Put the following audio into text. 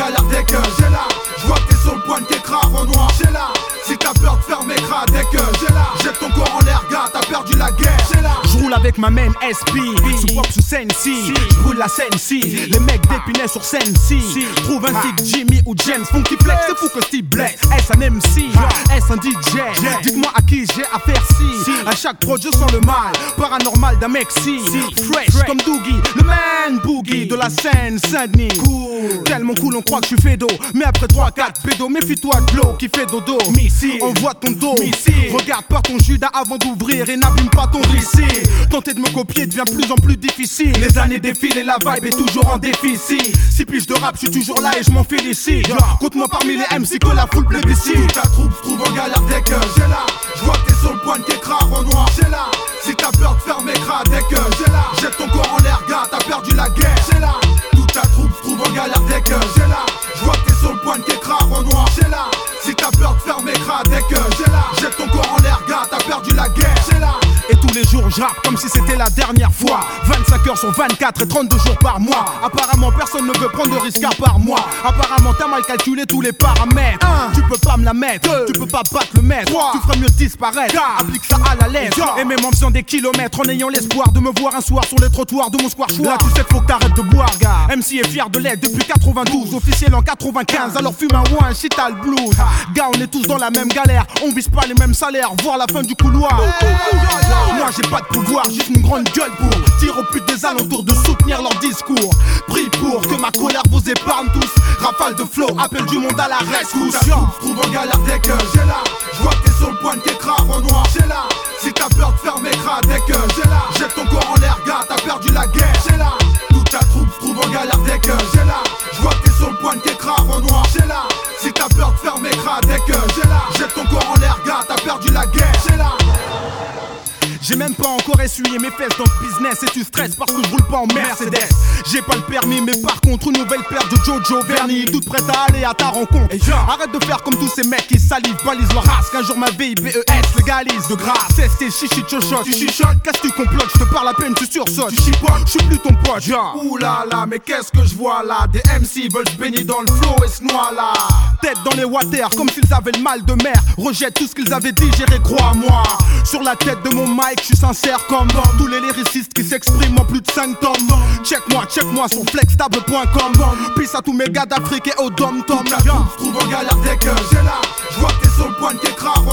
galère dès que j'ai là. J'vois que t'es sur le point de t'écraser en noir. J'ai là. Si t'as peur de faire mes cras dès que j'ai là. Jette ton corps en l'air, gars, t'as perdu la guerre. J'ai là. J'roule avec ma main SP, sous pop sous Sensi. J'brûle la Sensi, les mecs d'Épinay sur Sensi. Trouve un stick Jimmy ou James Funky Flex. C'est fou que Steve Bless. Est-ce un MC? Est-ce un DJ? Dites-moi à qui j'ai affaire si. À chaque prod je sens le mal paranormal d'un mec si. Fresh comme Doogie, le man boogie de la scène Saint-Denis. Tellement cool on croit que je suis fédo. Mais après 3-4 pédos, méfie-toi de l'eau qui fait dodo. On voit ton dos, regarde pas ton Judas avant d'ouvrir et n'abîme pas ton récit. Tenter de me copier devient plus en plus difficile. Les années défilent et la vibe est toujours en déficit. 6 piges de rap, je suis toujours là et je m'en félicite. Compte-moi parmi les MC que la foule plébiscite. Toute ta troupe se trouve en galère dès que j'ai là. J'vois que t'es sur le point de t'écraser en noir. J'ai là. Si t'as peur de faire mes cras dès que j'ai là. Jette ton corps en l'air, gars, t'as perdu la guerre. J'ai là. Toute ta troupe se trouve en galère dès que j'ai là. J'vois que t'es sur le point de t'écraser en noir. J'ai là. Si t'as peur de faire mes cras dès que j'ai là. Jette ton corps en l'air, gars, t'as perdu la guerre. J'ai là. Et tous les jours je rappe comme si c'était la dernière fois. 25 heures sur 24 et 32 jours par mois. Apparemment personne ne veut prendre de risque à part moi. Apparemment t'as mal calculé tous les paramètres. Tu peux pas me la mettre, tu peux pas battre le maître. Tu ferais mieux de disparaître, applique ça à la lettre. Et même en faisant des kilomètres, en ayant l'espoir de me voir un soir sur les trottoirs de mon square choix. Là tu sais qu'il faut que t'arrêtes de boire gars. MC est fier de l'être depuis 92, officiel en 95. Alors fume un one, shit t'as le blues. Gars on est tous dans la même galère, on vise pas les mêmes salaires, voir la fin du couloir. Moi j'ai pas de pouvoir, juste une grande gueule pour dire aux putes des alentours de soutenir leur discours. Prie pour que ma colère vous épargne tous. Rafale de flow, appel du monde à la rescousse. Ta troupe se trouve en galère dès que j'ai là. J'vois que t'es sur le point de t'écraser en noir. J'ai là. Si t'as peur de faire mes cras dès que j'ai là. Jette ton corps en l'air, gars, t'as perdu la guerre. J'ai là. Toute ta troupe se trouve en galère dès que j'ai là. J'vois que t'es sur le point de t'écraser en noir. J'ai là. Si t'as peur de faire mes cras dès que j'ai là. Jette ton corps en l'air, gars, t'as perdu la guerre. J'ai là. J'ai même pas encore essuyé mes fesses dans le business. Et tu stresses parce que je roule pas en Mercedes. J'ai pas le permis mais par contre une nouvelle paire de Jojo Verni. Toute prête à aller à ta rencontre. Arrête de faire comme tous ces mecs qui salivent, balisent leur race. Qu'un jour ma VIPES légalise de grâce. C'est tes chichi chochotes. Tu chichotes, qu'est-ce que tu complotes? Je te parle à peine, tu sursautes. Tu chipotes, je suis plus ton pote. Ouh là là, mais qu'est-ce que je vois là? Des MC veulent se baigner dans le flow et se noient là. Tête dans les water comme s'ils avaient le mal de mer. Rejette tout ce qu'ils avaient digéré, crois-moi. Sur la tête de mon mic, je suis sincère comme tous les lyricistes qui s'expriment en plus de 5 tomes. Check-moi sur flextable.com. Peace à tous mes gars d'Afrique et au dom-tom. Ta troupe se trouve en galère dès que j'ai là. J'vois que t'es sur le point de t'écraser